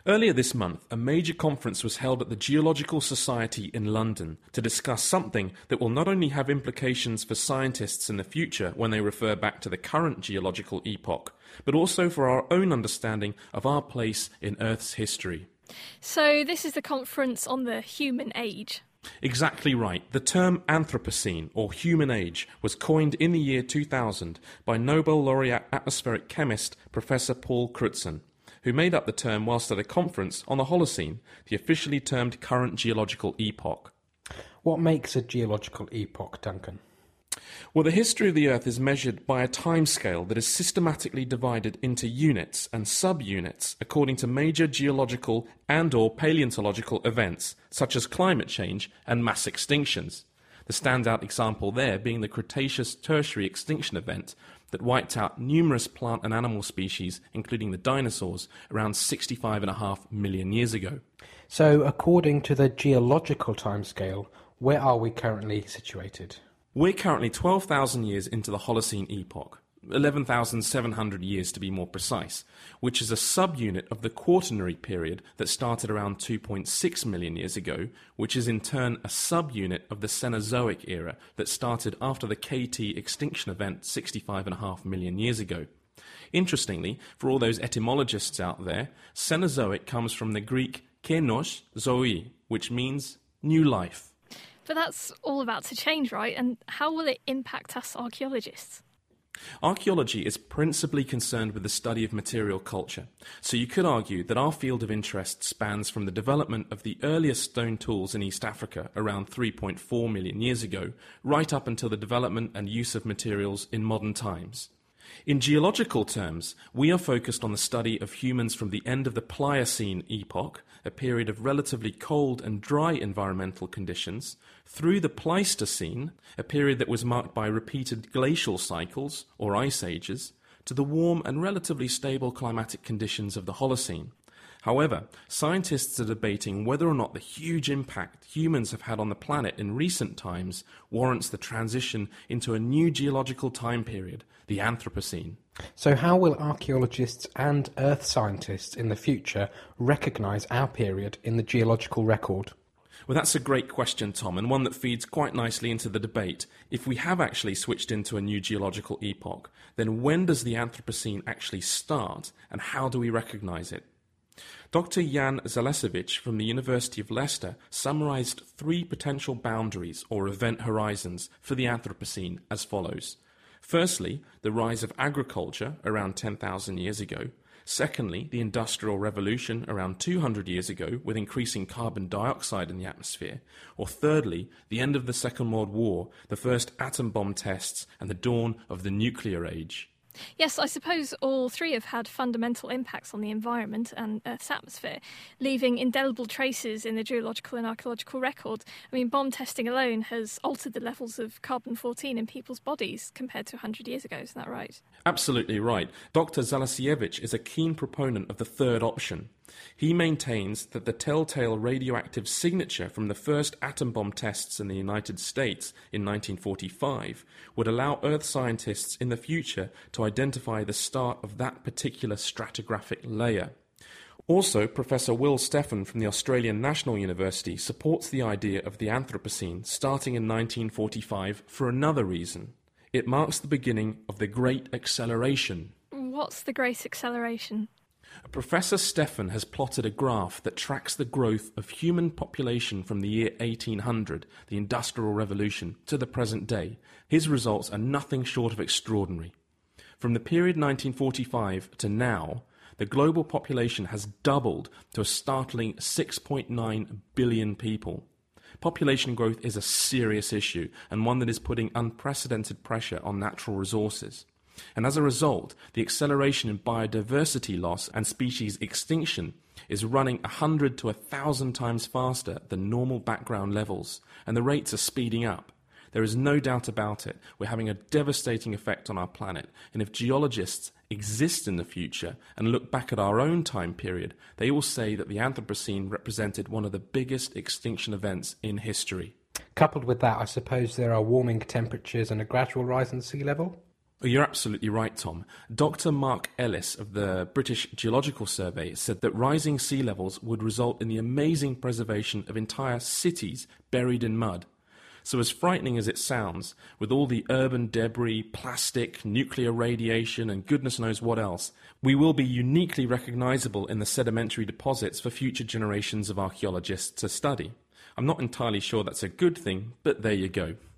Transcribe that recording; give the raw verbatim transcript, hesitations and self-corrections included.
Earlier this month, a major conference was held at the Geological Society in London to discuss something that will not only have implications for scientists in the future when they refer back to the current geological epoch, but also for our own understanding of our place in Earth's history. So this is the conference on the human age. Exactly right. The term Anthropocene, or human age, was coined in the year two thousand by Nobel laureate atmospheric chemist Professor Paul Crutzen, who made up the term whilst at a conference on the Holocene, the officially termed current geological epoch. What makes a geological epoch, Duncan? Well, the history of the Earth is measured by a timescale that is systematically divided into units and sub-units according to major geological and or paleontological events, such as climate change and mass extinctions. The standout example there being the Cretaceous Tertiary extinction event that wiped out numerous plant and animal species, including the dinosaurs, around sixty-five and a half million years ago. So, according to the geological timescale, where are we currently situated? We're currently twelve thousand years into the Holocene epoch, eleven thousand seven hundred years to be more precise, which is a subunit of the Quaternary period that started around two point six million years ago, which is in turn a subunit of the Cenozoic era that started after the K T extinction event sixty-five and a half million years ago. Interestingly, for all those etymologists out there, Cenozoic comes from the Greek kenos zoe, which means new life. But that's all about to change, right? And how will it impact us archaeologists? Archaeology is principally concerned with the study of material culture, so you could argue that our field of interest spans from the development of the earliest stone tools in East Africa around three point four million years ago, right up until the development and use of materials in modern times. In geological terms, we are focused on the study of humans from the end of the Pliocene epoch, a period of relatively cold and dry environmental conditions, through the Pleistocene, a period that was marked by repeated glacial cycles, or ice ages, to the warm and relatively stable climatic conditions of the Holocene. However, scientists are debating whether or not the huge impact humans have had on the planet in recent times warrants the transition into a new geological time period, the Anthropocene. So how will archaeologists and earth scientists in the future recognise our period in the geological record? Well, that's a great question, Tom, and one that feeds quite nicely into the debate. If we have actually switched into a new geological epoch, then when does the Anthropocene actually start, and how do we recognise it? Doctor Jan Zalesevich from the University of Leicester summarised three potential boundaries or event horizons for the Anthropocene as follows. Firstly, the rise of agriculture around ten thousand years ago. Secondly, the Industrial Revolution around two hundred years ago with increasing carbon dioxide in the atmosphere. Or thirdly, the end of the Second World War, the first atom bomb tests and the dawn of the nuclear age. Yes, I suppose all three have had fundamental impacts on the environment and Earth's atmosphere, leaving indelible traces in the geological and archaeological record. I mean, bomb testing alone has altered the levels of carbon fourteen in people's bodies compared to one hundred years ago, isn't that right? Absolutely right. Doctor Zalasievich is a keen proponent of the third option. He maintains that the telltale radioactive signature from the first atom bomb tests in the United States in nineteen forty-five would allow Earth scientists in the future to identify the start of that particular stratigraphic layer. Also, Professor Will Steffen from the Australian National University supports the idea of the Anthropocene starting in nineteen forty-five for another reason. It marks the beginning of the Great Acceleration. What's the Great Acceleration? Professor Steffen has plotted a graph that tracks the growth of human population from the year eighteen hundred, the Industrial Revolution, to the present day. His results are nothing short of extraordinary. From the period nineteen forty-five to now, the global population has doubled to a startling six point nine billion people. Population growth is a serious issue and one that is putting unprecedented pressure on natural resources. And as a result, the acceleration in biodiversity loss and species extinction is running one hundred to one thousand times faster than normal background levels, and the rates are speeding up. There is no doubt about it. We're having a devastating effect on our planet, and if geologists exist in the future and look back at our own time period, they will say that the Anthropocene represented one of the biggest extinction events in history. Coupled with that, I suppose there are warming temperatures and a gradual rise in sea level? Oh, you're absolutely right, Tom. Doctor Mark Ellis of the British Geological Survey said that rising sea levels would result in the amazing preservation of entire cities buried in mud. So as frightening as it sounds, with all the urban debris, plastic, nuclear radiation and goodness knows what else, we will be uniquely recognisable in the sedimentary deposits for future generations of archaeologists to study. I'm not entirely sure that's a good thing, but there you go.